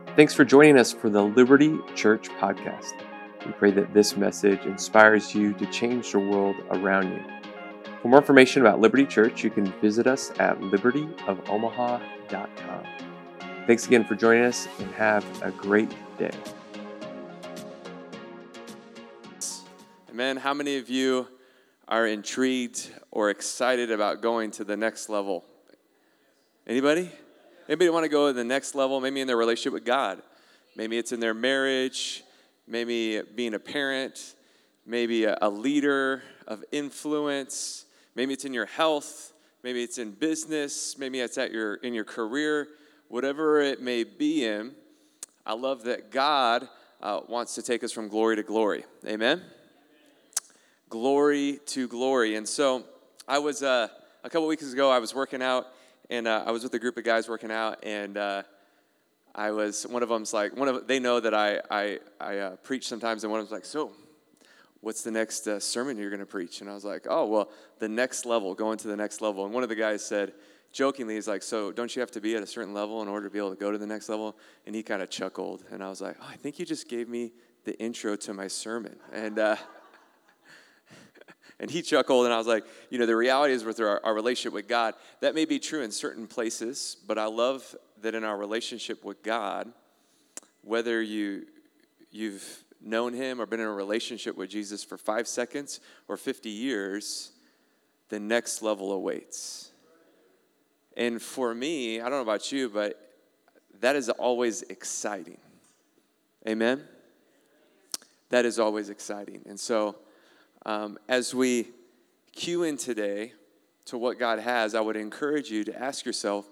Thanks for joining us for the Liberty Church podcast. We pray that this message inspires you to change the world around you. For more information about Liberty Church, you can visit us at libertyofomaha.com. Thanks again for joining us and have a great day. Amen. How many of you are intrigued or excited about going to the next level? Anybody? Anybody want to go to the next level? Maybe in their relationship with God. Maybe it's in their marriage. Maybe being a parent. Maybe a leader of influence. Maybe it's in your health. Maybe it's in business. Maybe it's in your career. Whatever it may be in, I love that God wants to take us from glory to glory. Amen? Glory to glory. And so I was, a couple weeks ago, I was working out, and I was with a group of guys working out, and one of them's like, they know that I preach sometimes, and one of them's like, so what's the next sermon you're going to preach? And I was like, oh, well, the next level, going to the next level. And one of the guys said, jokingly, he's like, so don't you have to be at a certain level in order to be able to go to the next level? And he kind of chuckled, and I was like, oh, I think you just gave me the intro to my sermon. And he chuckled, and I was like, the reality is with our relationship with God, that may be true in certain places, but I love that in our relationship with God, whether you've known him or been in a relationship with Jesus for 5 seconds or 50 years, the next level awaits. And for me, I don't know about you, but that is always exciting. Amen? That is always exciting. And so as we cue in today to what God has, I would encourage you to ask yourself,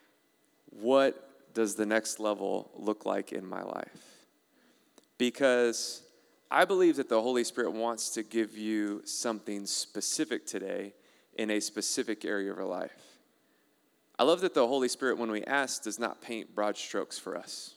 what does the next level look like in my life? Because I believe that the Holy Spirit wants to give you something specific today in a specific area of your life. I love that the Holy Spirit, when we ask, does not paint broad strokes for us,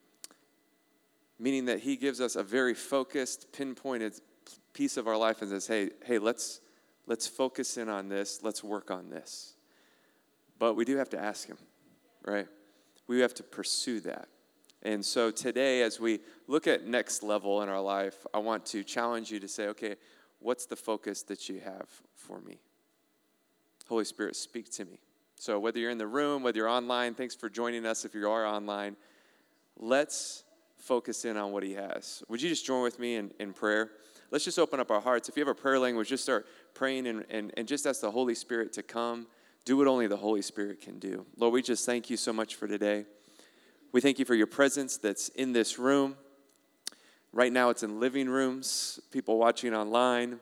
meaning that he gives us a very focused, pinpointed piece of our life and says, hey, let's focus in on this. Let's work on this. But we do have to ask him, right? We have to pursue that. And so today, as we look at next level in our life, I want to challenge you to say, okay, what's the focus that you have for me? Holy Spirit, speak to me. So whether you're in the room, whether you're online, thanks for joining us if you are online. Let's focus in on what he has. Would you just join with me in prayer? Let's just open up our hearts. If you have a prayer language, just start praying and just ask the Holy Spirit to come. Do what only the Holy Spirit can do. Lord, we just thank you so much for today. We thank you for your presence that's in this room. Right now it's in living rooms, people watching online,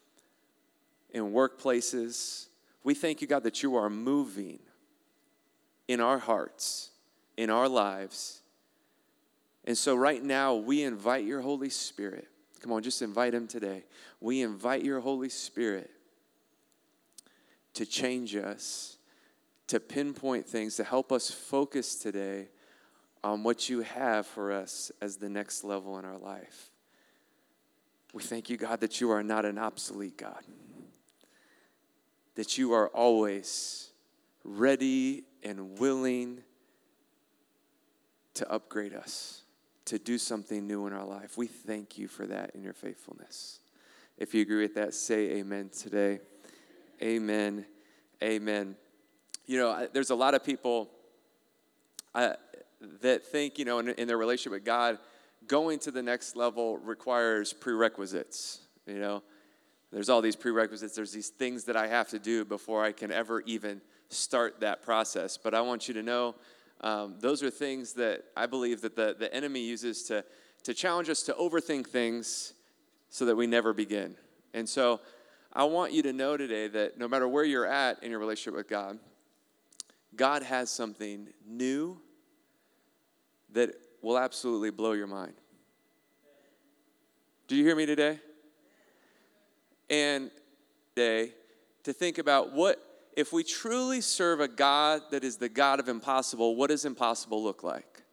in workplaces. We thank you, God, that you are moving in our hearts, in our lives. And so right now we invite your Holy Spirit. Come on, just invite him today. We invite your Holy Spirit to change us, to pinpoint things, to help us focus today on what you have for us as the next level in our life. We thank you, God, that you are not an obsolete God, that you are always ready and willing to upgrade us, to do something new in our life. We thank you for that in your faithfulness. If you agree with that, say amen today. Amen. Amen. There's a lot of people that think, in their relationship with God, going to the next level requires prerequisites. There's all these prerequisites. There's these things that I have to do before I can ever even start that process. But I want you to know, those are things that I believe that the enemy uses to challenge us to overthink things so that we never begin. And so I want you to know today that no matter where you're at in your relationship with God, God has something new that will absolutely blow your mind. Do you hear me today? And today, to think about if we truly serve a God that is the God of impossible, what does impossible look like?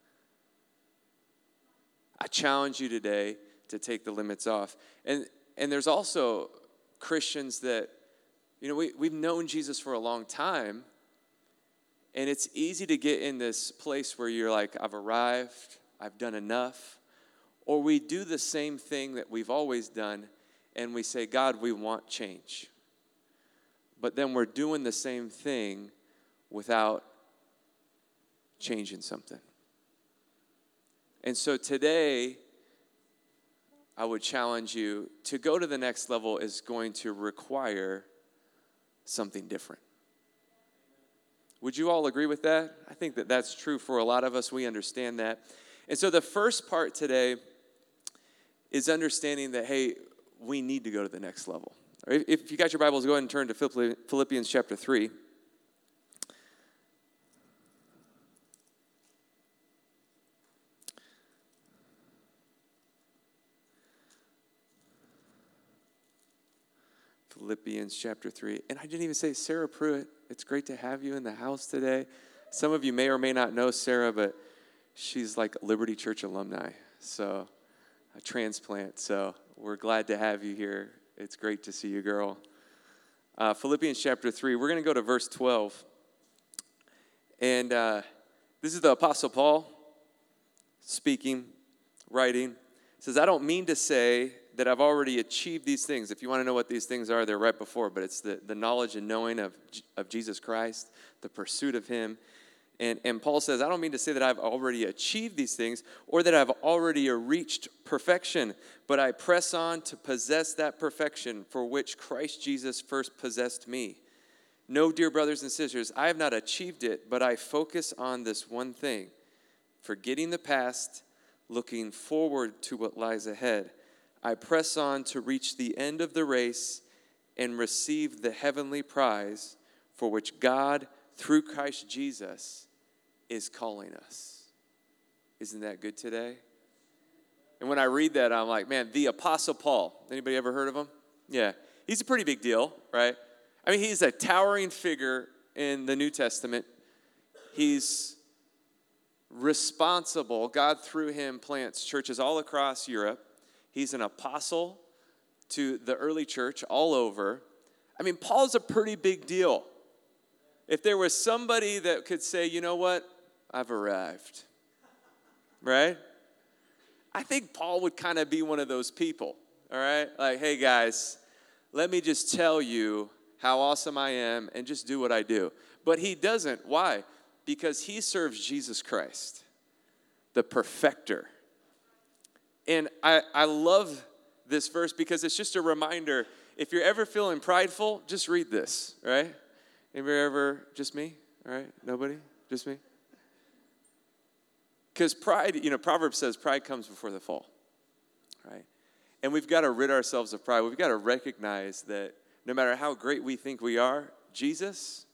I challenge you today to take the limits off. And there's also Christians that, we've known Jesus for a long time, And it's easy to get in this place where you're like, I've arrived, I've done enough. Or we do the same thing that we've always done, and we say, God, we want change. But then we're doing the same thing without changing something. And so today, I would challenge you to go to the next level is going to require something different. Would you all agree with that? I think that that's true for a lot of us. We understand that. And so the first part today is understanding that, hey, we need to go to the next level. If you got your Bibles, go ahead and turn to Philippians chapter 3. Philippians chapter 3. And I didn't even say, Sarah Pruitt, it's great to have you in the house today. Some of you may or may not know Sarah, but she's like Liberty Church alumni, so a transplant. So we're glad to have you here. It's great to see you, girl. Philippians chapter 3, we're going to go to verse 12. And this is the Apostle Paul speaking, writing. It says, I don't mean to say that I've already achieved these things. If you want to know what these things are, they're right before. But it's the knowledge and knowing of Jesus Christ, the pursuit of him. And Paul says, I don't mean to say that I've already achieved these things or that I've already reached perfection, but I press on to possess that perfection for which Christ Jesus first possessed me. No, dear brothers and sisters, I have not achieved it, but I focus on this one thing, forgetting the past, looking forward to what lies ahead. I press on to reach the end of the race and receive the heavenly prize for which God, through Christ Jesus, is calling us. Isn't that good today? And when I read that, I'm like, man, the Apostle Paul. Anybody ever heard of him? Yeah. He's a pretty big deal, right? I mean, he's a towering figure in the New Testament. He's responsible. God, through him, plants churches all across Europe. He's an apostle to the early church all over. I mean, Paul's a pretty big deal. If there was somebody that could say, you know what, I've arrived, right? I think Paul would kind of be one of those people, all right? Like, hey, guys, let me just tell you how awesome I am and just do what I do. But he doesn't. Why? Because he serves Jesus Christ, the perfecter. And I love this verse because it's just a reminder, if you're ever feeling prideful, just read this, right? Anybody ever, just me? All right, nobody? Just me? Because pride, Proverbs says pride comes before the fall, right? And we've got to rid ourselves of pride. We've got to recognize that no matter how great we think we are, Jesus,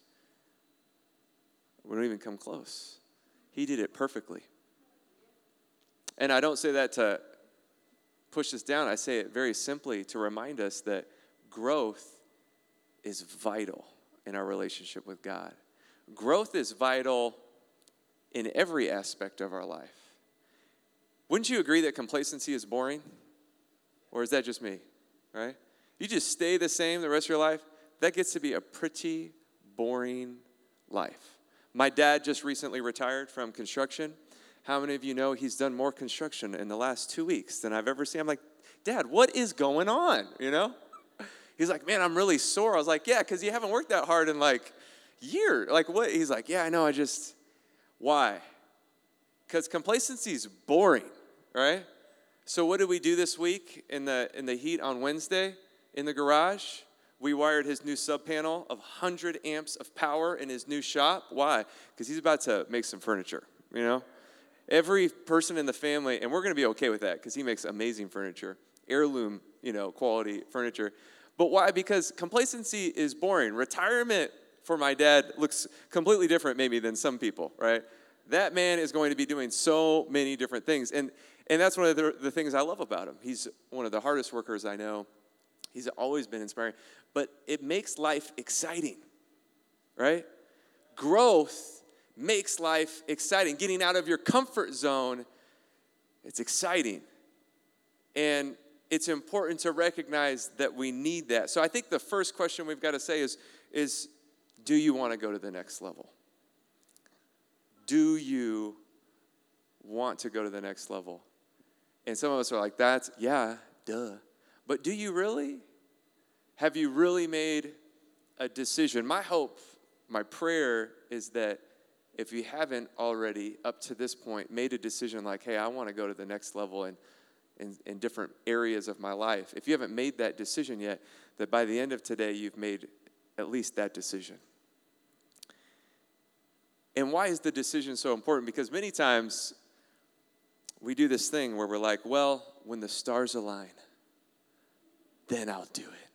we don't even come close. He did it perfectly. And I don't say that to push us down. I say it very simply to remind us that growth is vital in our relationship with God. Growth is vital in every aspect of our life. Wouldn't you agree that complacency is boring? Or is that just me, right? You just stay the same the rest of your life, that gets to be a pretty boring life. My dad just recently retired from construction. How many of you know he's done more construction in the last 2 weeks than I've ever seen? I'm like, Dad, what is going on, He's like, man, I'm really sore. I was like, yeah, because you haven't worked that hard in like year. Like what? He's like, yeah, I know. Why? Because complacency is boring, right? So what did we do this week in the heat on Wednesday in the garage? We wired his new sub panel of 100 amps of power in his new shop. Why? Because he's about to make some furniture, Every person in the family, and we're going to be okay with that because he makes amazing furniture, heirloom, quality furniture. But why? Because complacency is boring. Retirement for my dad looks completely different maybe than some people, right? That man is going to be doing so many different things. And that's one of the things I love about him. He's one of the hardest workers I know. He's always been inspiring. But it makes life exciting, right? Growth makes life exciting. Getting out of your comfort zone, it's exciting. And it's important to recognize that we need that. So I think the first question we've got to say is do you want to go to the next level? do you want to go to the next level? And some of us are like, yeah, duh. But do you really? Have you really made a decision? My hope, my prayer is that if you haven't already, up to this point, made a decision like, hey, I want to go to the next level in different areas of my life. If you haven't made that decision yet, that by the end of today, you've made at least that decision. And why is the decision so important? Because many times we do this thing where we're like, well, when the stars align, then I'll do it.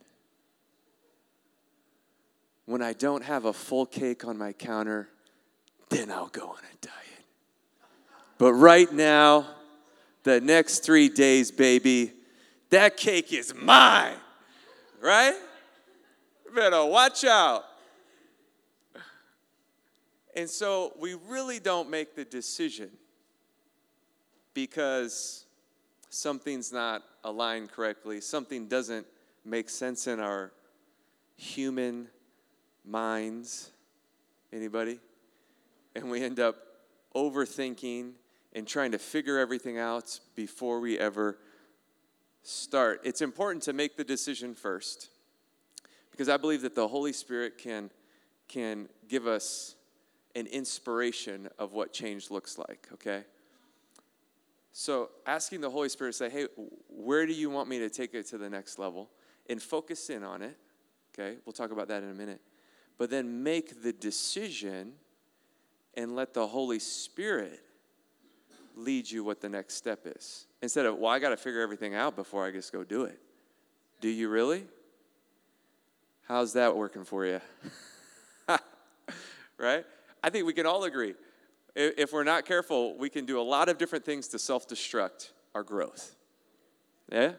When I don't have a full cake on my counter, then I'll go on a diet. But right now, the next 3 days, baby, that cake is mine, right? You better watch out. And so we really don't make the decision because something's not aligned correctly, something doesn't make sense in our human minds. Anybody? And we end up overthinking and trying to figure everything out before we ever start. It's important to make the decision first because I believe that the Holy Spirit can give us an inspiration of what change looks like, okay? So asking the Holy Spirit to say, hey, where do you want me to take it to the next level? And focus in on it, okay? We'll talk about that in a minute. But then make the decision and let the Holy Spirit lead you what the next step is. Instead of, well, I got to figure everything out before I just go do it. Do you really? How's that working for you? Right? I think we can all agree. If we're not careful, we can do a lot of different things to self-destruct our growth. Yeah?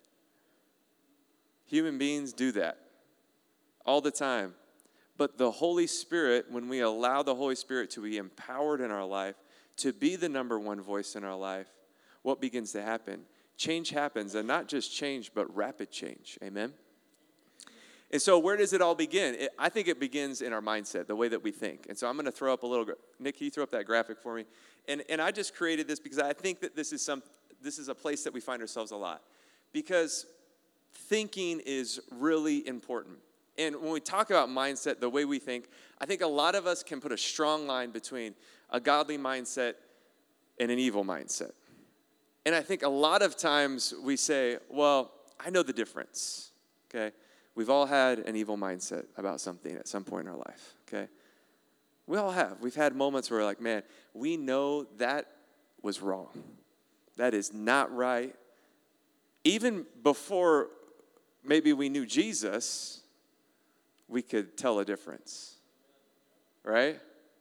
Human beings do that all the time. But the Holy Spirit, when we allow the Holy Spirit to be empowered in our life, to be the number one voice in our life, what begins to happen? Change happens, and not just change, but rapid change. Amen? And so where does it all begin? I think it begins in our mindset, the way that we think. And so I'm going to throw up a little, Nick, can you throw up that graphic for me? And I just created this because I think that this is a place that we find ourselves a lot. Because thinking is really important. And when we talk about mindset, the way we think, I think a lot of us can put a strong line between a godly mindset and an evil mindset. And I think a lot of times we say, well, I know the difference, okay? We've all had an evil mindset about something at some point in our life, okay? We all have. We've had moments where we're like, man, we know that was wrong. That is not right. Even before maybe we knew Jesus, we could tell a difference, right?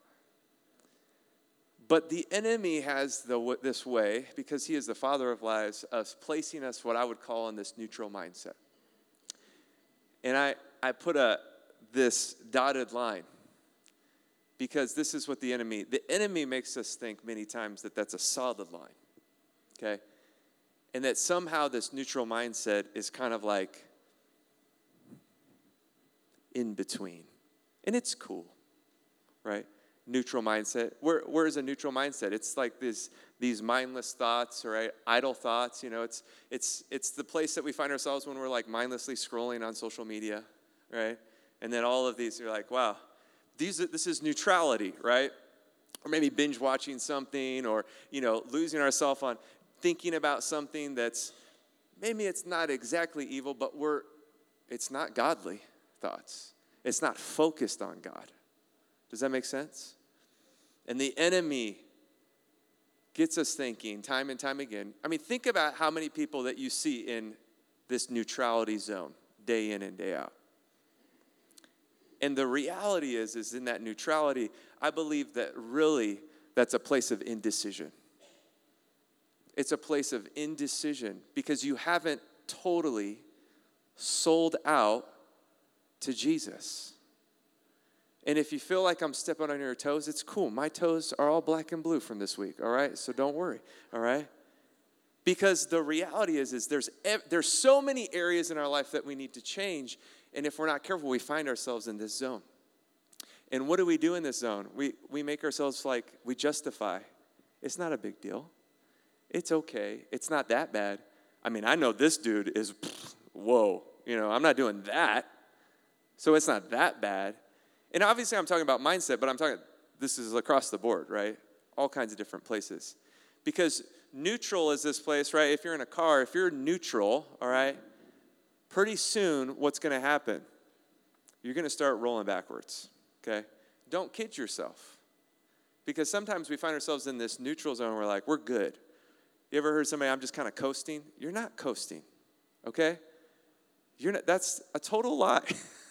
But the enemy has this way, because he is the father of lies, of placing us what I would call in this neutral mindset. And I put this dotted line because this is what the enemy makes us think many times that that's a solid line, okay? And that somehow this neutral mindset is kind of like in between. And it's cool, right? Neutral mindset. Where is a neutral mindset? It's like these mindless thoughts, right? Idle thoughts. You know, it's the place that we find ourselves when we're like mindlessly scrolling on social media, right? And then all of these, you're like, wow, this is neutrality, right? Or maybe binge watching something, or losing ourselves on thinking about something that's maybe it's not exactly evil, but it's not godly thoughts. It's not focused on God. Does that make sense? And the enemy gets us thinking time and time again. I mean, think about how many people that you see in this neutrality zone day in and day out. And the reality is in that neutrality, I believe that really that's a place of indecision. It's a place of indecision because you haven't totally sold out to Jesus. And if you feel like I'm stepping on your toes, it's cool. My toes are all black and blue from this week, all right? So don't worry, all right? Because the reality is there's so many areas in our life that we need to change, and if we're not careful, we find ourselves in this zone. And what do we do in this zone? We make ourselves like, we justify. It's not a big deal. It's okay. It's not that bad. I mean, I know this dude is, whoa, I'm not doing that. So it's not that bad. And obviously I'm talking about mindset, but this is across the board, right? All kinds of different places. Because neutral is this place, right? If you're in a car, if you're neutral, all right, pretty soon what's going to happen? You're going to start rolling backwards, okay? Don't kid yourself. Because sometimes we find ourselves in this neutral zone where we're like, we're good. You ever heard somebody, I'm just kind of coasting? You're not coasting, okay? That's a total lie.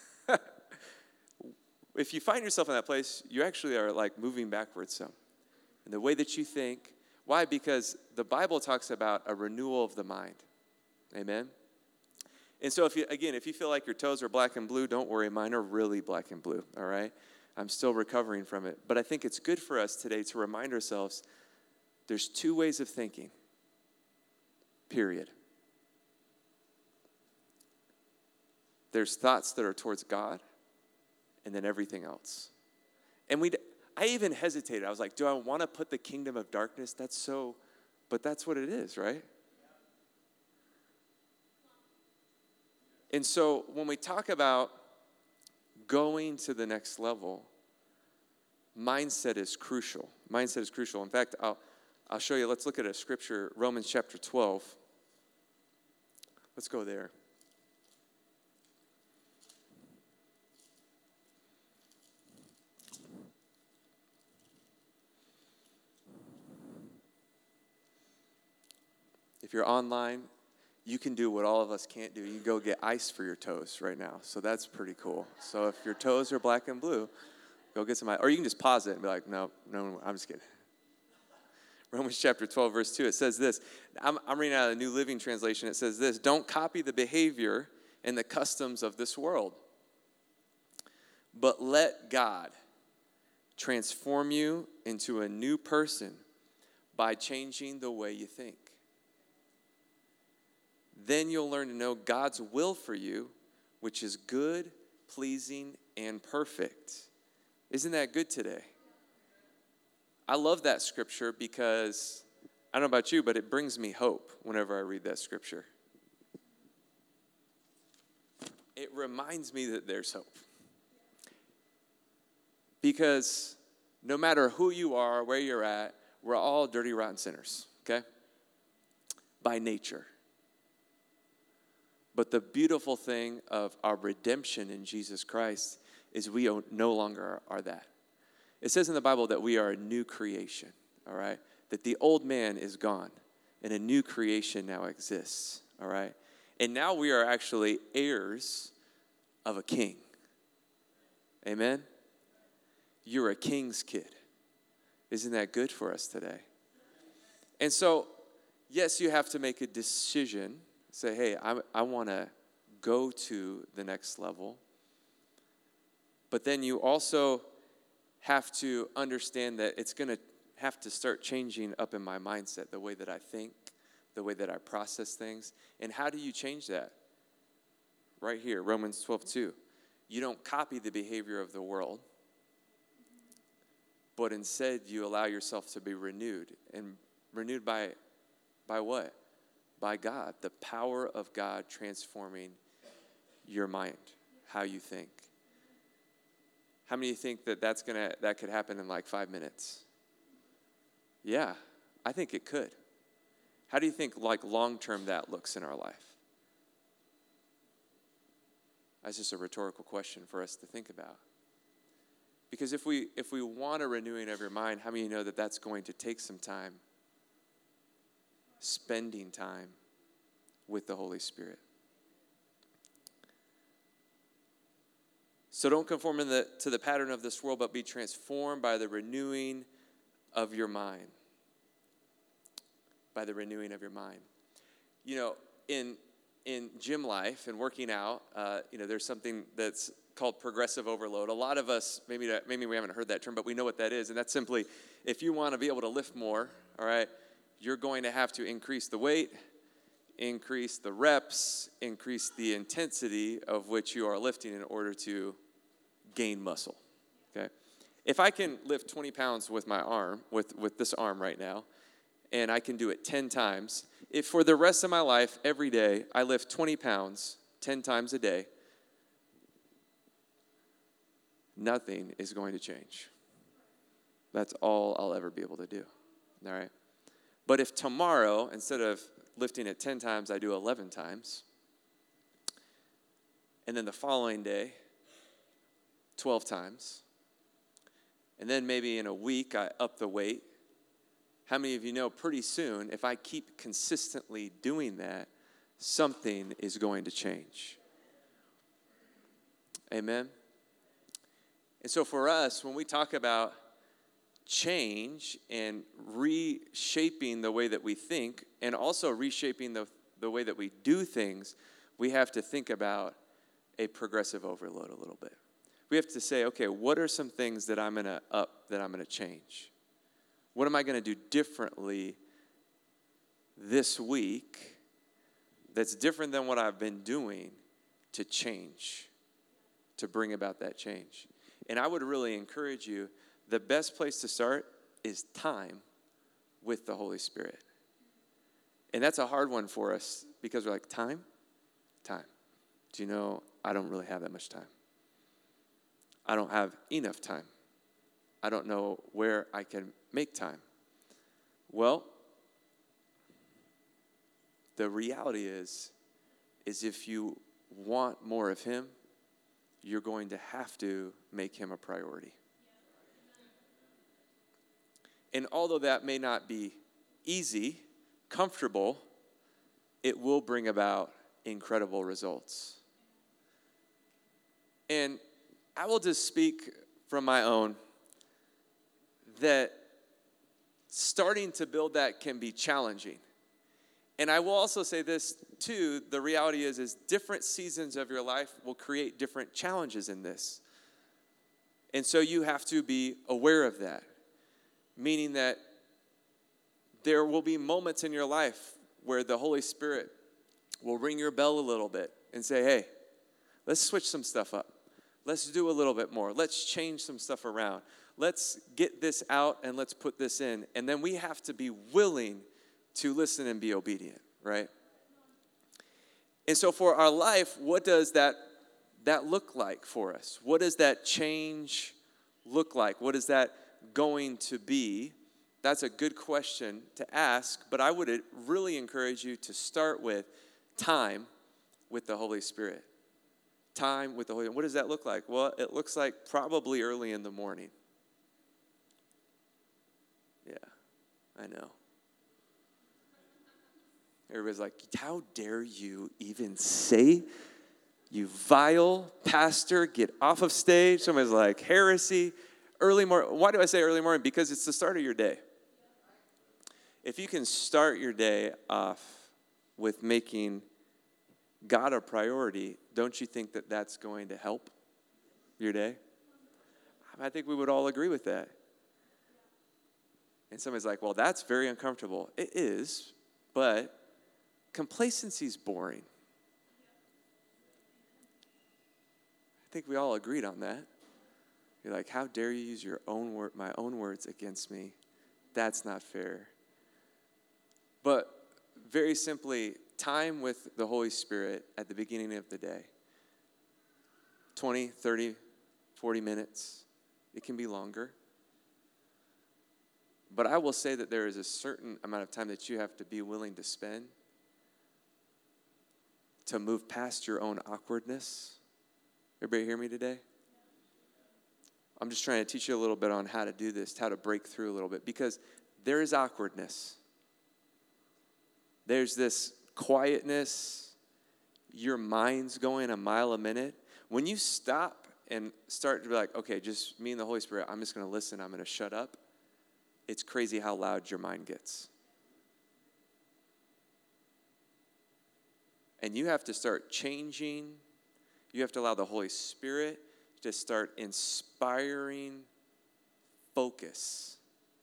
If you find yourself in that place, you actually are like moving backwards some. And the way that you think, why? Because the Bible talks about a renewal of the mind. Amen? And so if you feel like your toes are black and blue, don't worry, mine are really black and blue, all right? I'm still recovering from it. But I think it's good for us today to remind ourselves there's two ways of thinking, period. There's thoughts that are towards God, and then everything else. And I even hesitated. I was like, do I want to put the kingdom of darkness? But that's what it is, right? And so when we talk about going to the next level, mindset is crucial. Mindset is crucial. In fact, I'll show you. Let's look at a scripture, Romans chapter 12. Let's go there. If you're online, you can do what all of us can't do. You can go get ice for your toes right now. So that's pretty cool. So if your toes are black and blue, go get some ice. Or you can just pause it and be like, no, I'm just kidding. Romans chapter 12, verse 2, it says this. I'm reading out of the New Living Translation. It says this: don't copy the behavior and the customs of this world, but let God transform you into a new person by changing the way you think. Then you'll learn to know God's will for you, which is good, pleasing, and perfect. Isn't that good today? I love that scripture because, I don't know about you, but it brings me hope whenever I read that scripture. It reminds me that there's hope. Because no matter who you are, where you're at, we're all dirty, rotten sinners, okay? By nature. But the beautiful thing of our redemption in Jesus Christ is we no longer are that. It says in the Bible that we are a new creation, all right? That the old man is gone and a new creation now exists, all right? And now we are actually heirs of a king. Amen? You're a king's kid. Isn't that good for us today? And so, yes, you have to make a decision. Say, hey, I want to go to the next level. But then you also have to understand that it's going to have to start changing up in my mindset, the way that I think, the way that I process things. And how do you change that? Right here, Romans 12:2. You don't copy the behavior of the world, but instead you allow yourself to be renewed. And renewed by what? By God, the power of God transforming your mind, how you think. How many of you think that could happen in like 5 minutes? Yeah, I think it could. How do you think like long-term that looks in our life? That's just a rhetorical question for us to think about. Because if we want a renewing of your mind, how many of you know that that's going to take some time? Spending time with the Holy Spirit. So don't conform to the pattern of this world, but be transformed by the renewing of your mind. By the renewing of your mind. You know, in gym life and working out, there's something that's called progressive overload. A lot of us, maybe we haven't heard that term, but we know what that is. And that's simply, if you want to be able to lift more, all right, you're going to have to increase the weight, increase the reps, increase the intensity of which you are lifting in order to gain muscle, okay? If I can lift 20 pounds with my arm, with this arm right now, and I can do it 10 times, if for the rest of my life, every day, I lift 20 pounds 10 times a day, nothing is going to change. That's all I'll ever be able to do, all right? But if tomorrow, instead of lifting it 10 times, I do 11 times, and then the following day, 12 times, and then maybe in a week I up the weight, how many of you know pretty soon, if I keep consistently doing that, something is going to change? Amen? And so for us, when we talk about change and reshaping the way that we think and also reshaping the way that we do things, we have to think about a progressive overload a little bit. We have to say, okay, what are some things that I'm going to change? What am I going to do differently this week that's different than what I've been doing to change, to bring about that change? And I would really encourage you, the best place to start is time with the Holy Spirit. And that's a hard one for us because we're like, time? Time. Do you know, I don't really have that much time. I don't have enough time. I don't know where I can make time. Well, the reality is if you want more of him, you're going to have to make him a priority. And although that may not be easy, comfortable, it will bring about incredible results. And I will just speak from my own that starting to build that can be challenging. And I will also say this too, the reality is different seasons of your life will create different challenges in this. And so you have to be aware of that, meaning that there will be moments in your life where the Holy Spirit will ring your bell a little bit and say, hey, let's switch some stuff up. Let's do a little bit more. Let's change some stuff around. Let's get this out and let's put this in. And then we have to be willing to listen and be obedient, right? And so for our life, what does that look like for us? What does that change look like? What is that going to be? That's a good question to ask, but I would really encourage you to start with time with the Holy Spirit. Time with the Holy Spirit. What does that look like? Well, it looks like probably early in the morning. Yeah, I know. Everybody's like, how dare you even say, you vile pastor, get off of stage. Somebody's like, heresy. Early morning. Why do I say early morning? Because it's the start of your day. If you can start your day off with making God a priority, don't you think that that's going to help your day? I think we would all agree with that. And somebody's like, well, that's very uncomfortable. It is, but complacency is boring. I think we all agreed on that. You're like, how dare you use my own words against me? That's not fair. But very simply, time with the Holy Spirit at the beginning of the day. 20, 30, 40 minutes. It can be longer. But I will say that there is a certain amount of time that you have to be willing to spend to move past your own awkwardness. Everybody hear me today? I'm just trying to teach you a little bit on how to do this, how to break through a little bit, because there is awkwardness. There's this quietness. Your mind's going a mile a minute. When you stop and start to be like, okay, just me and the Holy Spirit, I'm just going to listen, I'm going to shut up, it's crazy how loud your mind gets. And you have to start changing. You have to allow the Holy Spirit to start inspiring focus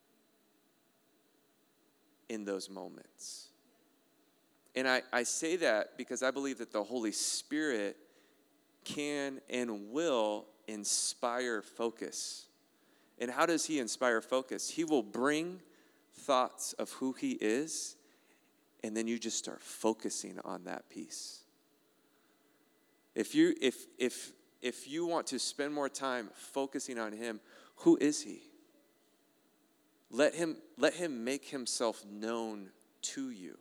in those moments. And I say that because I believe that the Holy Spirit can and will inspire focus. And how does he inspire focus? He will bring thoughts of who he is, and then you just start focusing on that piece. If you want to spend more time focusing on him, who is he? Let him make himself known to you.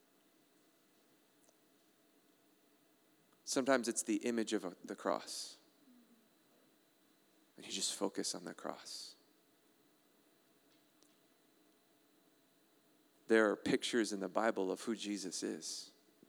Sometimes it's the image of the cross. And you just focus on the cross. There are pictures in the Bible of who Jesus is.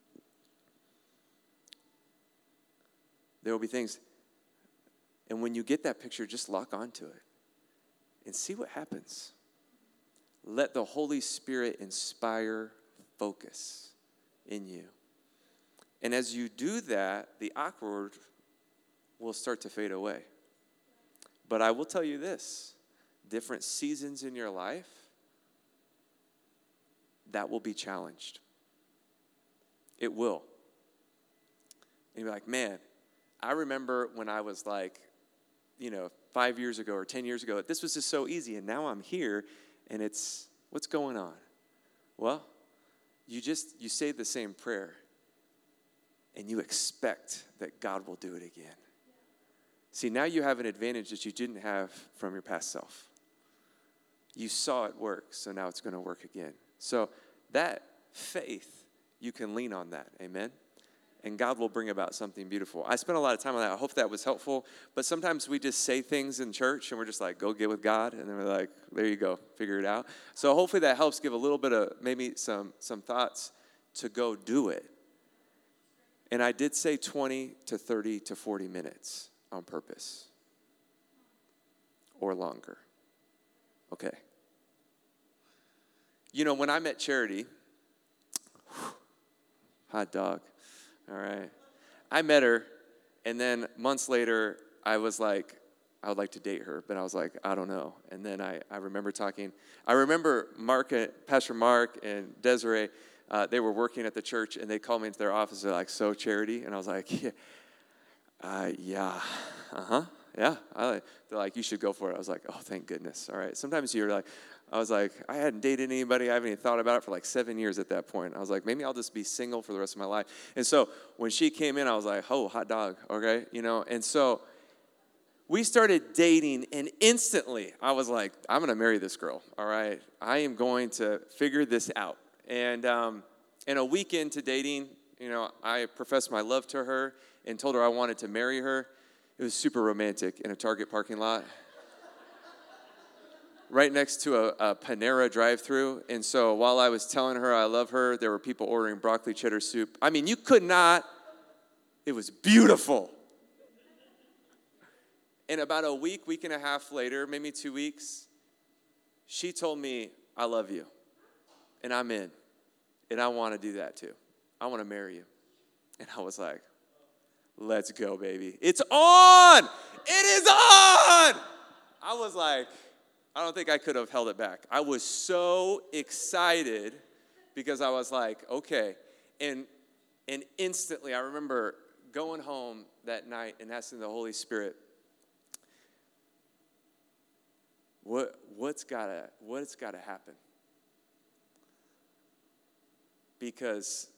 There will be things, and when you get that picture, just lock onto it and see what happens. Let the Holy Spirit inspire focus in you. And as you do that, the awkward will start to fade away. But I will tell you this, different seasons in your life, that will be challenged. It will. And you're like, man, I remember when I was like, 5 years ago or 10 years ago, this was just so easy, and now I'm here, and it's, what's going on? Well, you say the same prayer, and you expect that God will do it again. See, now you have an advantage that you didn't have from your past self. You saw it work, so now it's going to work again. So that faith, you can lean on that, amen? And God will bring about something beautiful. I spent a lot of time on that. I hope that was helpful. But sometimes we just say things in church, and we're just like, go get with God. And then we're like, there you go, figure it out. So hopefully that helps give a little bit of maybe some thoughts to go do it. And I did say 20 to 30 to 40 minutes on purpose. Or longer. Okay. When I met Charity, hot dog, all right. I met her, and then months later, I was like, I would like to date her, but I was like, I don't know. And then I remember talking. I remember Pastor Mark and Desiree, they were working at the church, and they called me into their office. They're like, so Charity? And I was like, yeah. Yeah. They're like, you should go for it. I was like, oh, thank goodness. All right. Sometimes you're like, I was like, I hadn't dated anybody. I haven't even thought about it for like 7 years at that point. I was like, maybe I'll just be single for the rest of my life. And so when she came in, I was like, oh, hot dog, okay? And so we started dating, and instantly I was like, I'm going to marry this girl, all right? I am going to figure this out. And in a week into dating, I professed my love to her and told her I wanted to marry her. It was super romantic in a Target parking lot. Right next to a Panera drive-thru. And so while I was telling her I love her, there were people ordering broccoli cheddar soup. I mean, you could not. It was beautiful. And about a week and a half later, maybe 2 weeks, she told me, I love you. And I'm in. And I want to do that too. I want to marry you. And I was like, let's go, baby. It's on! It is on! I was like, I don't think I could have held it back. I was so excited because I was like, okay. And instantly, I remember going home that night and asking the Holy Spirit, what's gotta happen? Because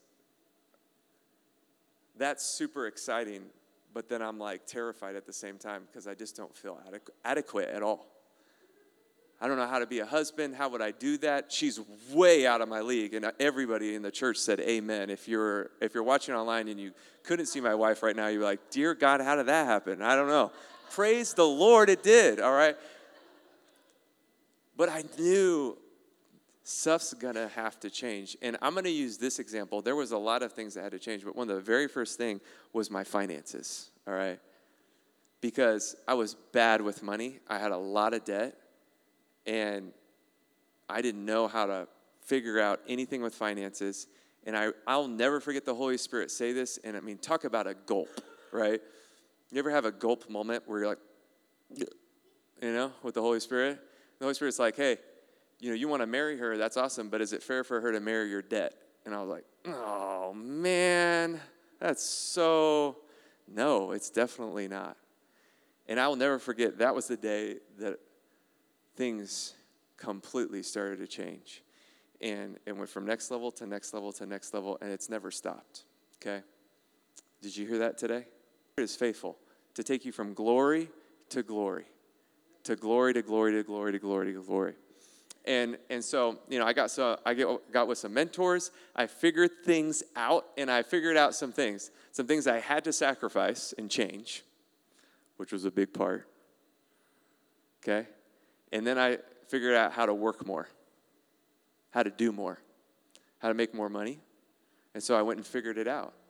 that's super exciting, but then I'm like terrified at the same time because I just don't feel adequate at all. I don't know how to be a husband. How would I do that? She's way out of my league, and everybody in the church said amen. If you're watching online and you couldn't see my wife right now, you're like, dear God, how did that happen? I don't know. Praise the Lord, it did, all right? But I knew stuff's going to have to change. And I'm going to use this example. There was a lot of things that had to change, but one of the very first thing was my finances, all right? Because I was bad with money. I had a lot of debt. And I didn't know how to figure out anything with finances. And I'll never forget the Holy Spirit say this. And I mean, talk about a gulp, right? You ever have a gulp moment where you're like, with the Holy Spirit? The Holy Spirit's like, hey, you want to marry her, that's awesome, but is it fair for her to marry your debt? And I was like, oh, man, no, it's definitely not. And I will never forget, that was the day that things completely started to change. And it went from next level to next level to next level, and it's never stopped, okay? Did you hear that today? It is faithful to take you from glory to glory, to glory to glory to glory to glory to glory. And so, I got with some mentors. I figured things out, and I figured out some things I had to sacrifice and change, which was a big part, okay? And then I figured out how to work more, how to do more, how to make more money. And so I went and figured it out.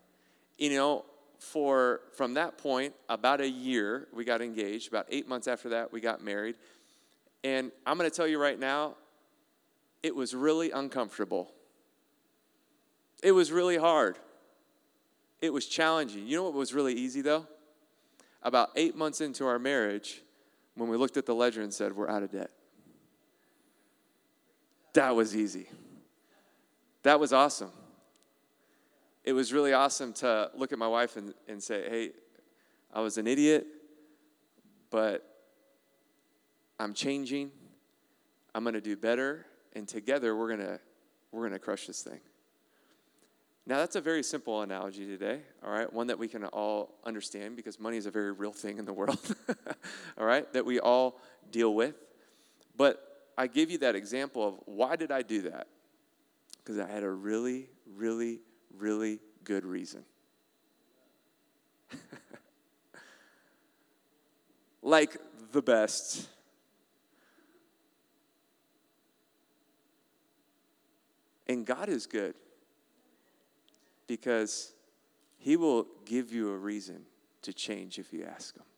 From that point, about a year, we got engaged. About 8 months after that, we got married. And I'm going to tell you right now, it was really uncomfortable. It was really hard. It was challenging. You know what was really easy, though? About 8 months into our marriage, when we looked at the ledger and said, we're out of debt. That was easy. That was awesome. It was really awesome to look at my wife and say, hey, I was an idiot, but I'm changing. I'm going to do better, and together we're going to crush this thing. Now, that's a very simple analogy today, all right? One that we can all understand because money is a very real thing in the world, all right, that we all deal with. But I give you that example of why did I do that? Because I had a really, really, really good reason. Like the best. And God is good because he will give you a reason to change if you ask him.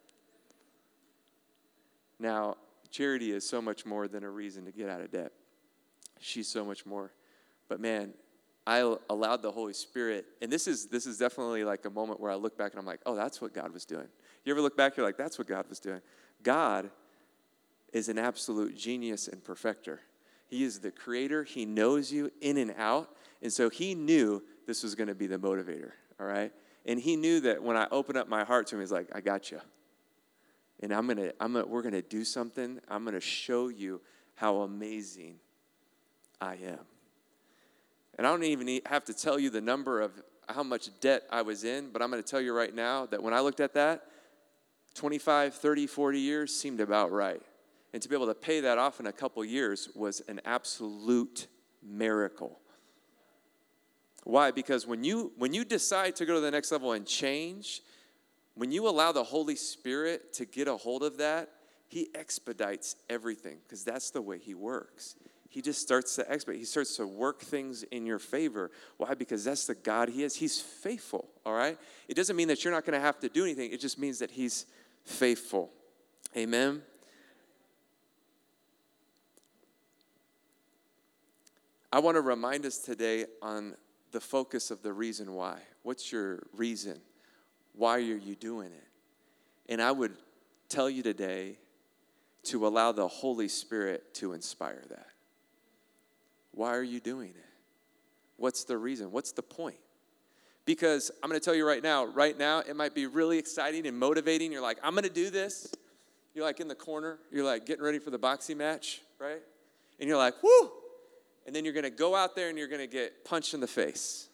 Now, Charity is so much more than a reason to get out of debt. She's so much more. But man, I allowed the Holy Spirit, and this is definitely like a moment where I look back and I'm like, oh, that's what God was doing. You ever look back, you're like, that's what God was doing. God is an absolute genius and perfecter. He is the creator. He knows you in and out. And so he knew this was going to be the motivator, all right? And he knew that when I opened up my heart to him, he's like, I got you. And we're going to do something. I'm going to show you how amazing I am. And I don't even have to tell you the number of how much debt I was in, but I'm going to tell you right now that when I looked at that, 25, 30, 40 years seemed about right. And to be able to pay that off in a couple years was an absolute miracle. Why? Because when you decide to go to the next level and change, when you allow the Holy Spirit to get a hold of that, he expedites everything because that's the way he works. He just starts to expedite. He starts to work things in your favor. Why? Because that's the God he is. He's faithful, all right? It doesn't mean that you're not going to have to do anything. It just means that he's faithful. Amen? I want to remind us today on the focus of the reason why. What's your reason? Why are you doing it? And I would tell you today to allow the Holy Spirit to inspire that. Why are you doing it? What's the reason? What's the point? Because I'm going to tell you right now, it might be really exciting and motivating. You're like, I'm going to do this. You're like in the corner. You're like getting ready for the boxing match, right? And you're like, whoo! And then you're going to go out there and you're going to get punched in the face.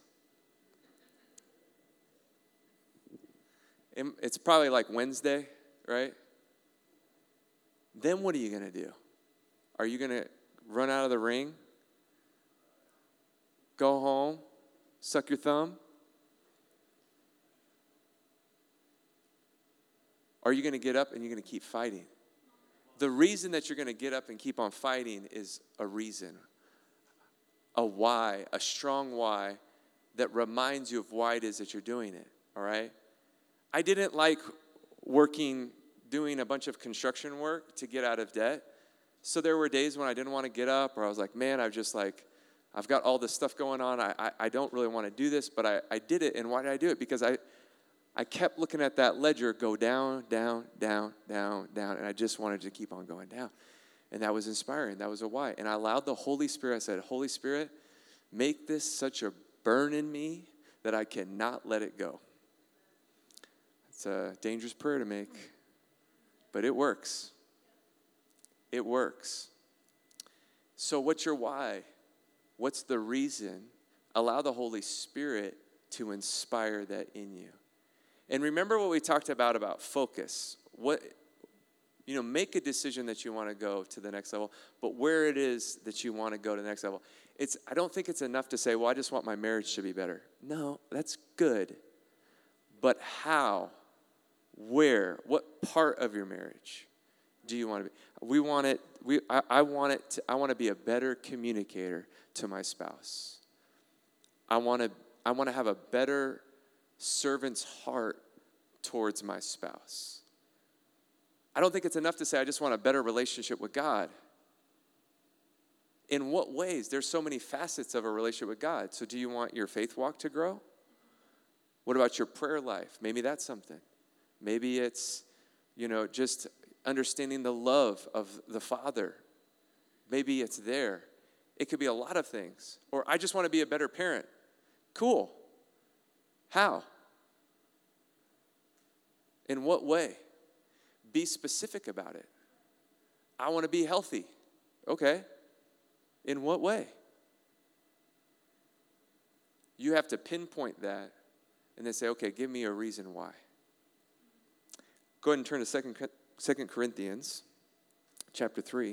It's probably like Wednesday, right? Then what are you going to do? Are you going to run out of the ring? Go home? Suck your thumb? Or are you going to get up and you're going to keep fighting? The reason that you're going to get up and keep on fighting is a reason. A why, a strong why that reminds you of why it is that you're doing it, all right? I didn't like doing a bunch of construction work to get out of debt. So there were days when I didn't want to get up, or I was like, man, I've got all this stuff going on. I don't really want to do this, but I did it. And why did I do it? Because I kept looking at that ledger go down, down, down, down, down, and I just wanted to keep on going down. And that was inspiring. That was a why. And I allowed the Holy Spirit, I said, Holy Spirit, make this such a burn in me that I cannot let it go. It's a dangerous prayer to make. but it works. It works. So what's your why? What's the reason? Allow the Holy Spirit to inspire that in you. And remember what we talked about focus. Make a decision that you want to go to the next level, but where it is that you want to go to the next level. I don't think it's enough to say, well, I just want my marriage to be better. No, that's good. But how? Where? What part of your marriage do you want to be? I want to be a better communicator to my spouse. I want to have a better servant's heart towards my spouse. I don't think it's enough to say I just want a better relationship with God. In what ways? There's so many facets of a relationship with God. So do you want your faith walk to grow? What about your prayer life? Maybe that's something. Maybe it's, just understanding the love of the Father. Maybe it's there. It could be a lot of things. Or I just want to be a better parent. Cool. How? In what way? Be specific about it. I want to be healthy. Okay. In what way? You have to pinpoint that and then say, okay, give me a reason why. Go ahead and turn to 2 Corinthians chapter 3.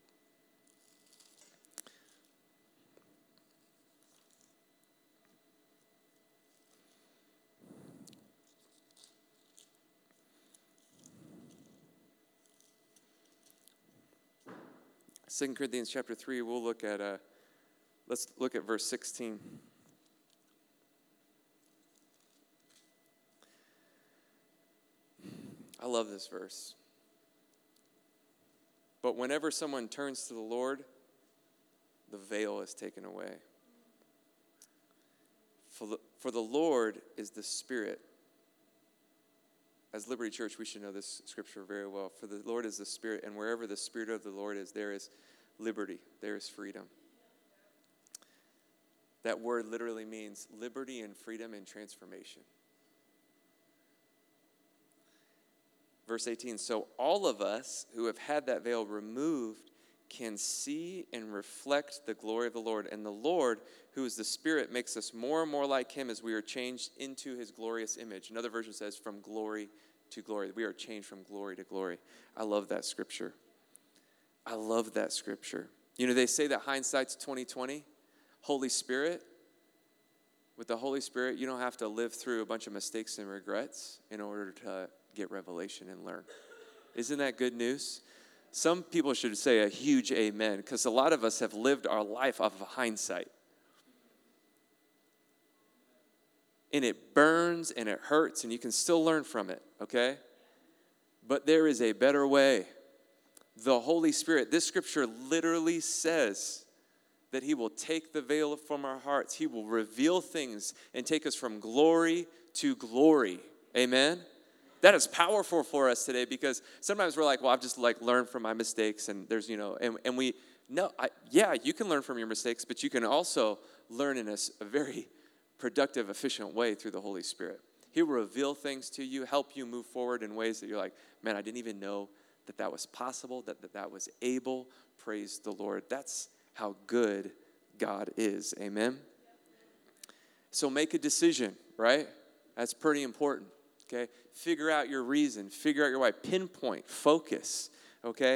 Second Corinthians chapter 3, let's look at verse 16. I love this verse. But whenever someone turns to the Lord, the veil is taken away. For the Lord is the Spirit. As Liberty Church, we should know this scripture very well. For the Lord is the Spirit, and wherever the Spirit of the Lord is, there is liberty, there is freedom. That word literally means liberty and freedom and transformation. Verse 18, so all of us who have had that veil removed can see and reflect the glory of the Lord. And the Lord, who is the Spirit, makes us more and more like him as we are changed into his glorious image. Another version says from glory to glory. We are changed from glory to glory. I love that scripture. I love that scripture. They say that hindsight's 20/20. Holy Spirit, with the Holy Spirit, you don't have to live through a bunch of mistakes and regrets in order to get revelation and learn. Isn't that good news? Some people should say a huge amen, because a lot of us have lived our life off of hindsight. And it burns and it hurts, and you can still learn from it, okay? But there is a better way. The Holy Spirit, this scripture literally says that he will take the veil from our hearts. He will reveal things and take us from glory to glory. Amen? That is powerful for us today, because sometimes we're like, well, I've just learned from my mistakes, and there's, you can learn from your mistakes, but you can also learn in a very productive, efficient way through the Holy Spirit. He will reveal things to you, help you move forward in ways that you're like, man, I didn't even know that was possible, that was able. Praise the Lord. That's how good God is. Amen? So make a decision, right? That's pretty important. Okay, figure out your reason, figure out your why, pinpoint, focus, okay?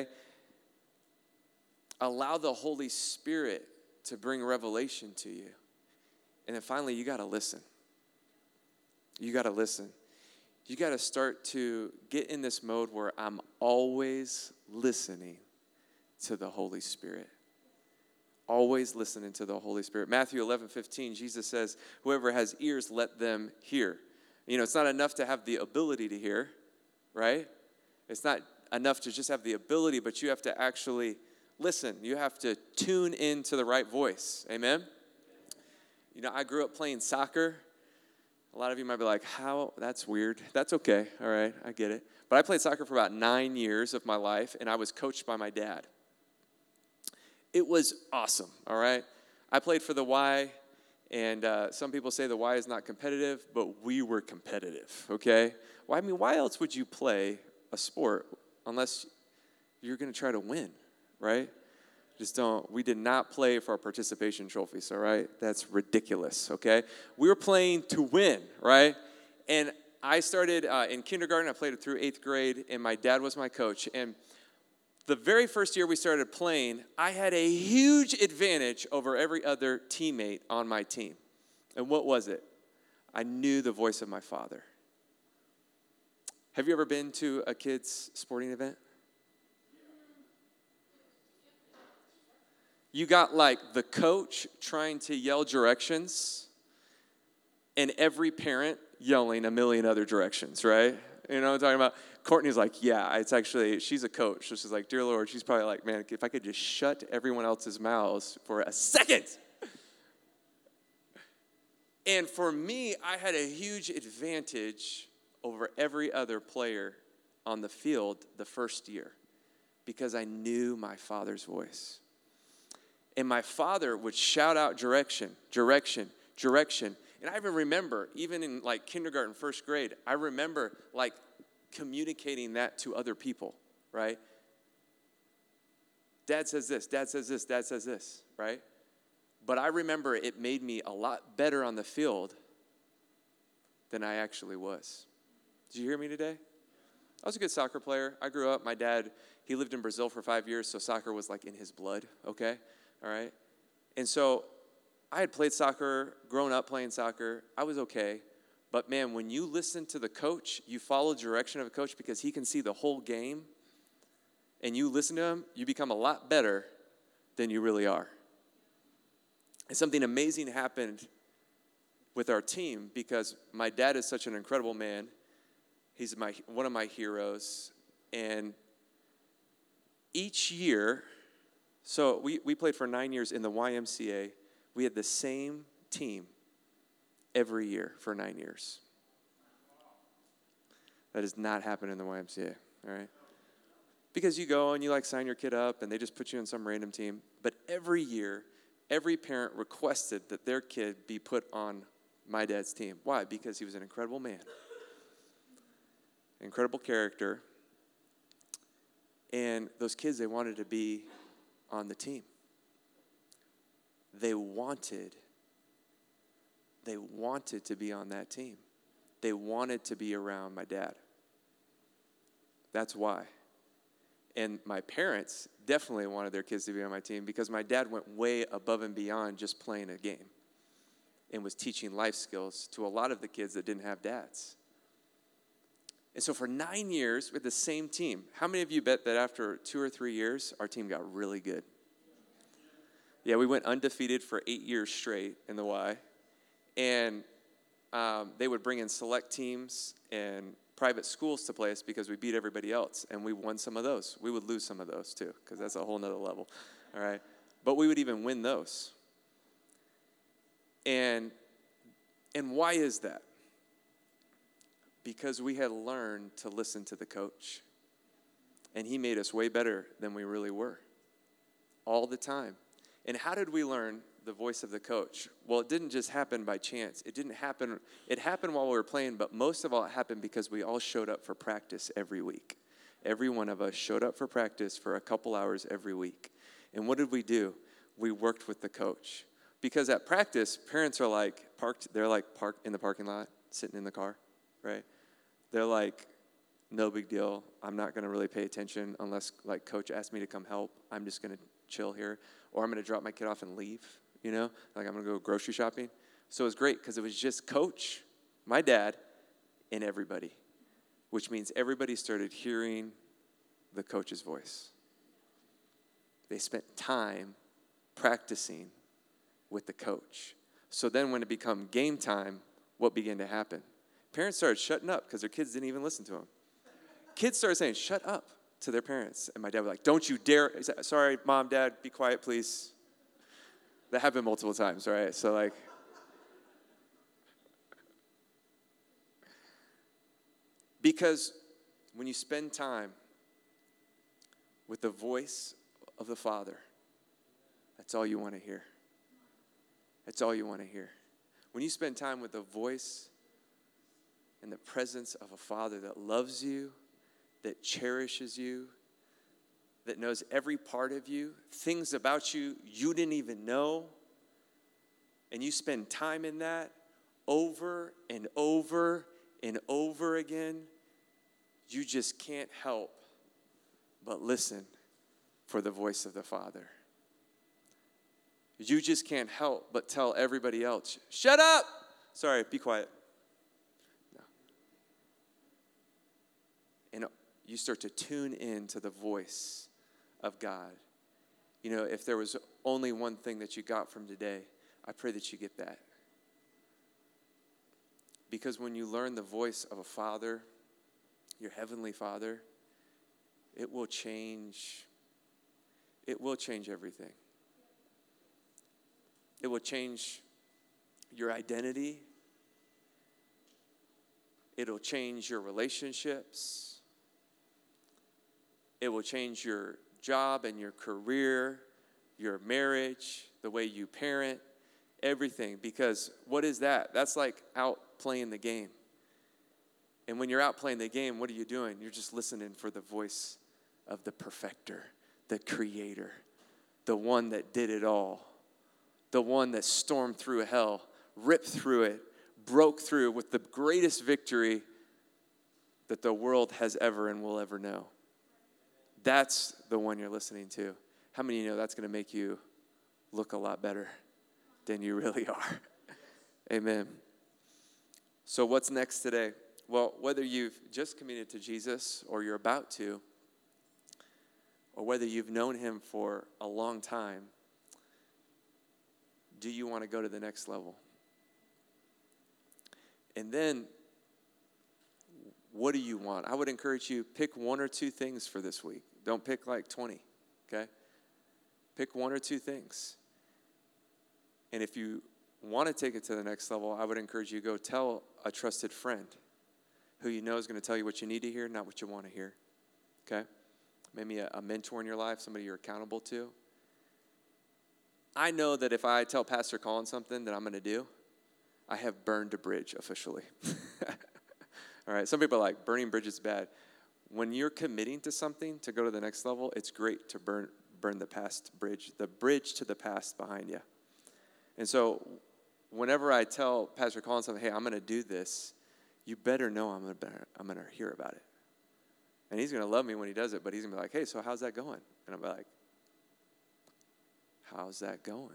Allow the Holy Spirit to bring revelation to you. And then finally, you got to listen. You got to listen. You got to start to get in this mode where I'm always listening to the Holy Spirit. Always listening to the Holy Spirit. Matthew 11:15, Jesus says, whoever has ears, let them hear. It's not enough to have the ability to hear, right? It's not enough to just have the ability, but you have to actually listen. You have to tune into the right voice. Amen? I grew up playing soccer. A lot of you might be like, how? That's weird. That's okay. All right, I get it. But I played soccer for about 9 years of my life, and I was coached by my dad. It was awesome, all right? I played for the Y. And some people say the Y is not competitive, but we were competitive, okay? Well, why else would you play a sport unless you're going to try to win, right? Just don't. We did not play for our participation trophies, all right? That's ridiculous, okay? We were playing to win, right? And I started in kindergarten. I played it through 8th grade, and my dad was my coach. And the very first year we started playing, I had a huge advantage over every other teammate on my team. And what was it? I knew the voice of my father. Have you ever been to a kid's sporting event? You got like the coach trying to yell directions and every parent yelling a million other directions, right? You know what I'm talking about? Courtney's like, yeah, it's actually, she's a coach. So she's like, dear Lord, she's probably like, man, if I could just shut everyone else's mouths for a second. And for me, I had a huge advantage over every other player on the field the first year because I knew my father's voice. And my father would shout out direction, direction, direction. And I even remember, even in like kindergarten, first grade, I remember like communicating that to other people, right? Dad says this, Dad says this, Dad says this, right? But I remember it made me a lot better on the field than I actually was. Did you hear me today? I was a good soccer player. I grew up, my dad, he lived in Brazil for 5 years, so soccer was like in his blood, okay? All right? And so I had played soccer, grown up playing soccer. I was okay. But man, when you listen to the coach, you follow the direction of a coach because he can see the whole game, and you listen to him, you become a lot better than you really are. And something amazing happened with our team because my dad is such an incredible man. He's one of my heroes. And each year, so we played for 9 years in the YMCA. We had the same team every year for 9 years. That does not happen in the YMCA, all right? Because you go and you like sign your kid up and they just put you on some random team. But every year, every parent requested that their kid be put on my dad's team. Why? Because he was an incredible man. Incredible character. And those kids, they wanted to be on the team. They wanted to be on that team. They wanted to be around my dad. That's why. And my parents definitely wanted their kids to be on my team because my dad went way above and beyond just playing a game and was teaching life skills to a lot of the kids that didn't have dads. And so for 9 years with the same team, how many of you bet that after 2 or 3 years, our team got really good? Yeah, we went undefeated for 8 years straight in the Y. And they would bring in select teams and private schools to play us because we beat everybody else. And we won some of those. We would lose some of those too because that's a whole nother level. All right? But we would even win those. And why is that? Because we had learned to listen to the coach. And he made us way better than we really were. All the time. And how did we learn the voice of the coach? Well, it didn't just happen by chance. It happened while we were playing, but most of all it happened because we all showed up for practice every week. Every one of us showed up for practice for a couple hours every week. And what did we do? We worked with the coach. Because at practice, parents are like parked in the parking lot, sitting in the car, right? They're like, no big deal. I'm not going to really pay attention unless like coach asked me to come help. I'm just going to chill here. Or I'm going to drop my kid off and leave, you know? Like I'm going to go grocery shopping. So it was great because it was just coach, my dad, and everybody. Which means everybody started hearing the coach's voice. They spent time practicing with the coach. So then when it became game time, what began to happen? Parents started shutting up because their kids didn't even listen to them. Kids started saying, shut up to their parents. And my dad was like, don't you dare. Sorry, Mom, Dad, be quiet, please. That happened multiple times, right? So like, because when you spend time with the voice of the Father, that's all you want to hear. That's all you want to hear. When you spend time with the voice and the presence of a Father that loves you that cherishes you, that knows every part of you, things about you you didn't even know, and you spend time in that over and over and over again, you just can't help but listen for the voice of the Father. You just can't help but tell everybody else, shut up! Sorry, be quiet. No. And you start to tune in to the voice of God. You know, if there was only one thing that you got from today, I pray that you get that. Because when you learn the voice of a Father, your Heavenly Father, it will change everything. It will change your identity. It'll change your relationships. It will change your job and your career, your marriage, the way you parent, everything. Because what is that? That's like out playing the game. And when you're out playing the game, what are you doing? You're just listening for the voice of the perfecter, the creator, the one that did it all, the one that stormed through hell, ripped through it, broke through with the greatest victory that the world has ever and will ever know. That's the one you're listening to. How many of you know that's going to make you look a lot better than you really are? Amen. So what's next today? Well, whether you've just committed to Jesus or you're about to, or whether you've known him for a long time, do you want to go to the next level? And then, what do you want? I would encourage you, pick one or two things for this week. Don't pick like 20, okay? Pick one or two things. And if you want to take it to the next level, I would encourage you to go tell a trusted friend who you know is going to tell you what you need to hear, not what you want to hear, okay? Maybe a mentor in your life, somebody you're accountable to. I know that if I tell Pastor Colin something that I'm going to do, I have burned a bridge officially. All right, some people are like, burning bridges is bad. When you're committing to something to go to the next level, it's great to burn the past bridge, the bridge to the past behind you. And so whenever I tell Pastor Colin something, hey, I'm going to do this, you better know I'm going to hear about it. And he's going to love me when he does it, but he's going to be like, hey, so how's that going? And I'm like, how's that going?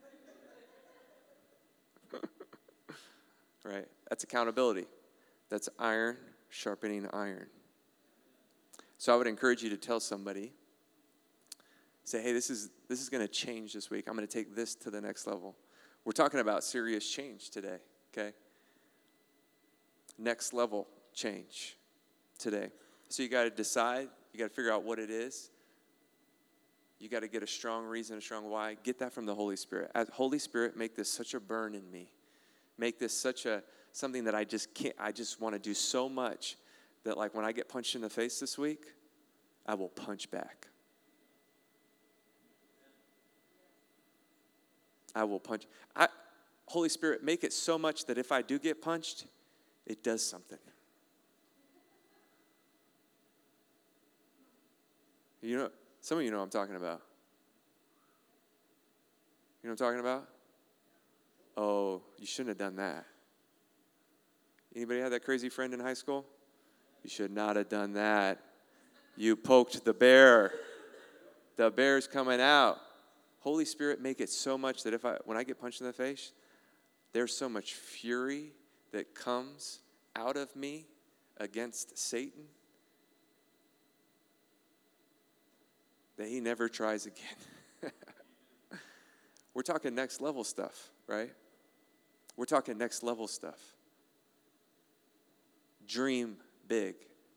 Right? That's accountability. That's iron sharpening iron. So I would encourage you to tell somebody, say, hey, this is going to change this week. I'm going to take this to the next level. We're talking about serious change today, okay? Next level change today. So you got to decide. You got to figure out what it is. You got to get a strong reason, a strong why. Get that from the Holy Spirit. As Holy Spirit, make this such a burn in me. Make this something that I just can't. I just want to do so much that, like, when I get punched in the face this week, I will punch back. I will punch. Holy Spirit, make it so much that if I do get punched, it does something. You know, some of you know what I'm talking about. You know what I'm talking about? Oh, you shouldn't have done that. Anybody have that crazy friend in high school? You should not have done that. You poked the bear. The bear's coming out. Holy Spirit, make it so much that when I get punched in the face, there's so much fury that comes out of me against Satan that he never tries again. We're talking next level stuff, right? We're talking next level stuff. Dream big.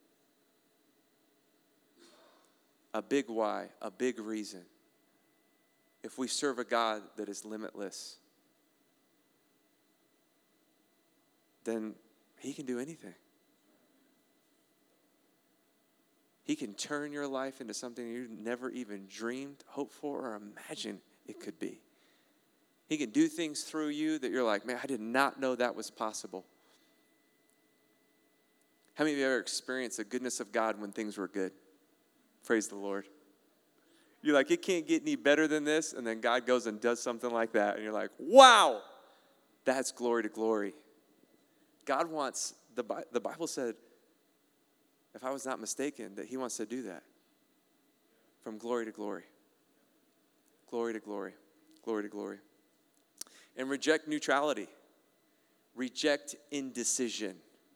A big why, a big reason. If we serve a God that is limitless, then he can do anything. He can turn your life into something you never even dreamed, hoped for, or imagined it could be. He can do things through you that you're like, man, I did not know that was possible. How many of you ever experienced the goodness of God when things were good? Praise the Lord. You're like, it can't get any better than this, and then God goes and does something like that, and you're like, wow, that's glory to glory. God wants, the Bible said, if I was not mistaken, that he wants to do that. From glory to glory. Glory to glory. Glory to glory. And reject neutrality. Reject indecision.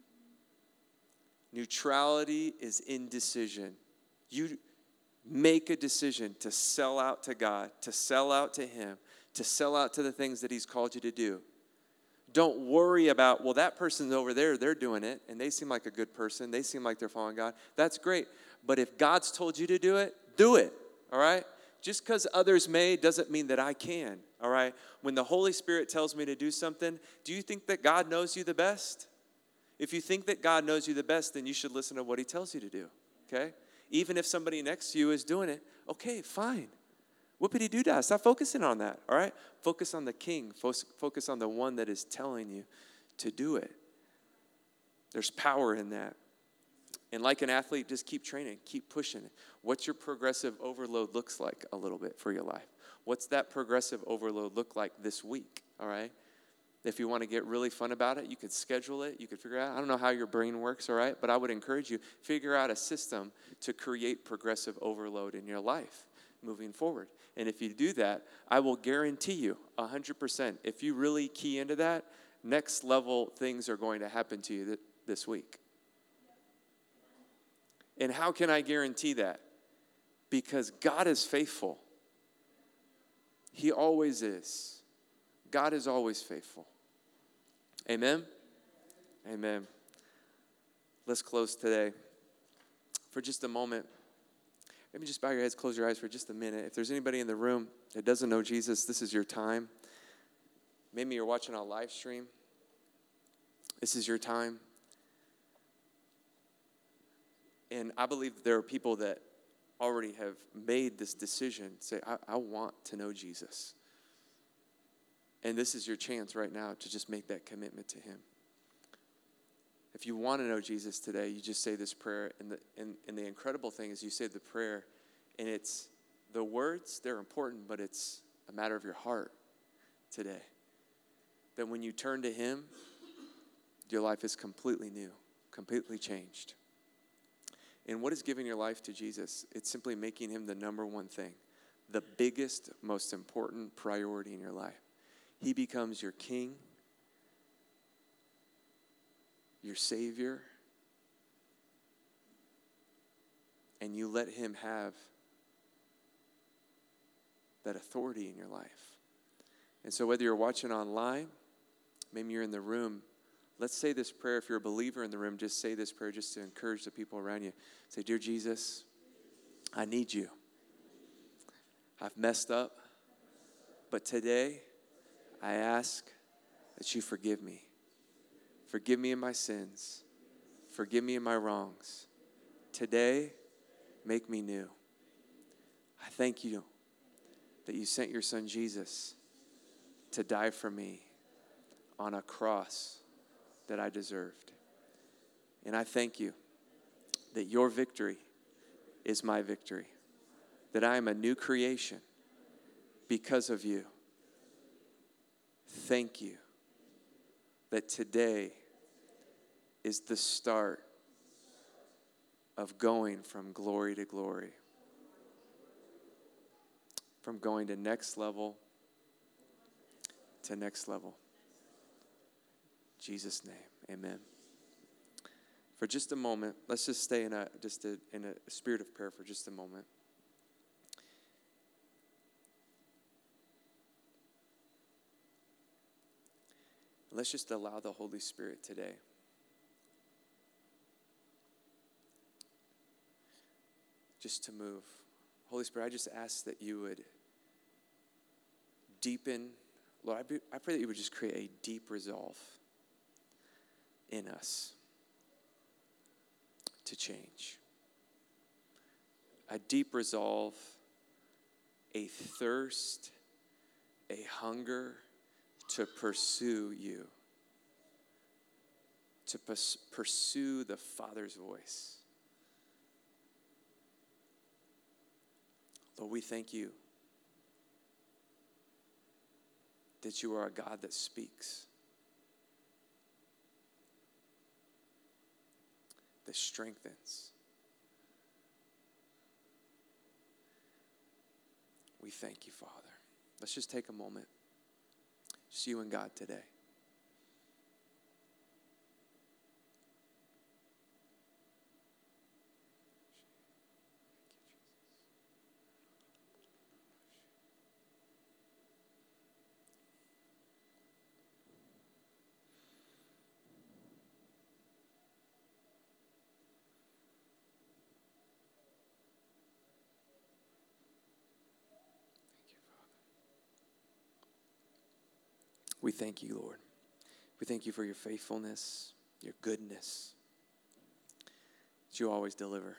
Neutrality is indecision. You make a decision to sell out to God, to sell out to him, to sell out to the things that he's called you to do. Don't worry about, well, that person's over there, they're doing it, and they seem like a good person. They seem like they're following God. That's great. But if God's told you to do it, all right? Just because others may doesn't mean that I can, all right? When the Holy Spirit tells me to do something, do you think that God knows you the best? If you think that God knows you the best, then you should listen to what he tells you to do, okay? Even if somebody next to you is doing it, okay, fine. Whoopity-doo-dah. Stop focusing on that, all right? Focus on the King. Focus on the one that is telling you to do it. There's power in that. And like an athlete, just keep training, keep pushing it. What's your progressive overload looks like a little bit for your life? What's that progressive overload look like this week, all right? If you want to get really fun about it, you could schedule it. You could figure out, I don't know how your brain works, all right? But I would encourage you, figure out a system to create progressive overload in your life moving forward. And if you do that, I will guarantee you 100%, if you really key into that, next level things are going to happen to you this week. And how can I guarantee that? Because God is faithful. He always is. God is always faithful. Amen? Amen. Let's close today. For just a moment, maybe just bow your heads, close your eyes for just a minute. If there's anybody in the room that doesn't know Jesus, this is your time. Maybe you're watching on live stream. This is your time. And I believe there are people that already have made this decision. Say, I want to know Jesus. And this is your chance right now to just make that commitment to him. If you want to know Jesus today, you just say this prayer. And the incredible thing is you say the prayer, and it's the words, they're important, but it's a matter of your heart today. That when you turn to him, your life is completely new, completely changed. And what is giving your life to Jesus? It's simply making him the number one thing, the biggest, most important priority in your life. He becomes your King, your Savior, and you let him have that authority in your life. And so whether you're watching online, maybe you're in the room, let's say this prayer. If you're a believer in the room, just say this prayer just to encourage the people around you. Say, dear Jesus, I need you. I've messed up, but today I ask that you forgive me. Forgive me of my sins. Forgive me of my wrongs. Today, make me new. I thank you that you sent your son Jesus to die for me on a cross that I deserved. And I thank you that your victory is my victory, that I am a new creation because of you. Thank you that today is the start of going from glory to glory, from going to next level to next level. In Jesus' name, amen. For just a moment, let's just stay in a spirit of prayer for just a moment. Let's just allow the Holy Spirit today just to move. Holy Spirit, I just ask that you would deepen. Lord, I pray that you would just create a deep resolve in us to change. A deep resolve, a thirst, a hunger to pursue you. to pursue the Father's voice. Lord, we thank you that you are a God that speaks, that strengthens. We thank you, Father. Let's just take a moment. Just you and God today. We thank you, Lord. We thank you for your faithfulness, your goodness, that you always deliver.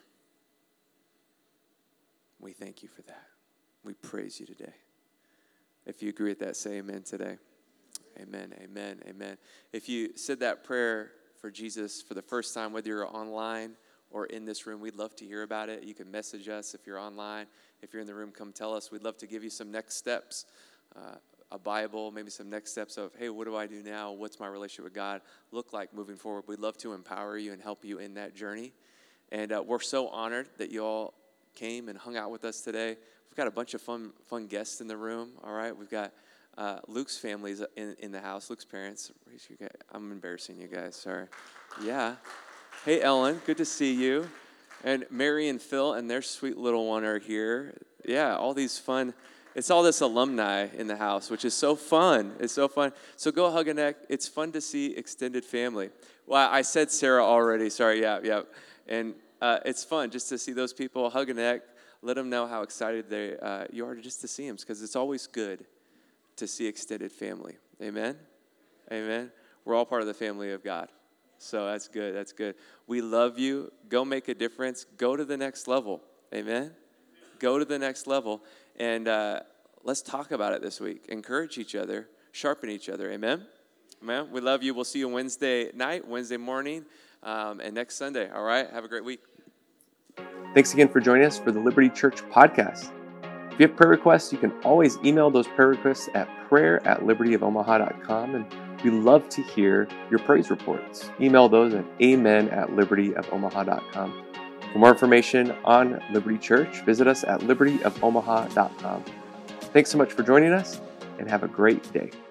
We thank you for that. We praise you today. If you agree with that, say amen today. Amen, amen, amen. If you said that prayer for Jesus for the first time, whether you're online or in this room, we'd love to hear about it. You can message us if you're online. If you're in the room, come tell us. We'd love to give you some next steps. A Bible, maybe some next steps of, hey, what do I do now? What's my relationship with God look like moving forward? We'd love to empower you and help you in that journey. And we're so honored that you all came and hung out with us today. We've got a bunch of fun guests in the room, all right? We've got Luke's family's in the house, Luke's parents. I'm embarrassing you guys, sorry. Yeah. Hey, Ellen, good to see you. And Mary and Phil and their sweet little one are here. Yeah, all these fun. It's all this alumni in the house, which is so fun. It's so fun. So go hug a neck. It's fun to see extended family. Well, I said Sarah already. Sorry, yeah. And it's fun just to see those people hug a neck. Let them know how excited you are just to see them, because it's always good to see extended family. Amen? Amen? We're all part of the family of God. So that's good. That's good. We love you. Go make a difference. Go to the next level. Amen? Go to the next level. And let's talk about it this week. Encourage each other. Sharpen each other. Amen? Amen? We love you. We'll see you Wednesday night, Wednesday morning, and next Sunday. All right? Have a great week. Thanks again for joining us for the Liberty Church podcast. If you have prayer requests, you can always email those prayer requests at prayer@libertyofomaha.com, and we love to hear your praise reports. Email those at amen@libertyofomaha.com. For more information on Liberty Church, visit us at libertyofomaha.com. Thanks so much for joining us, and have a great day.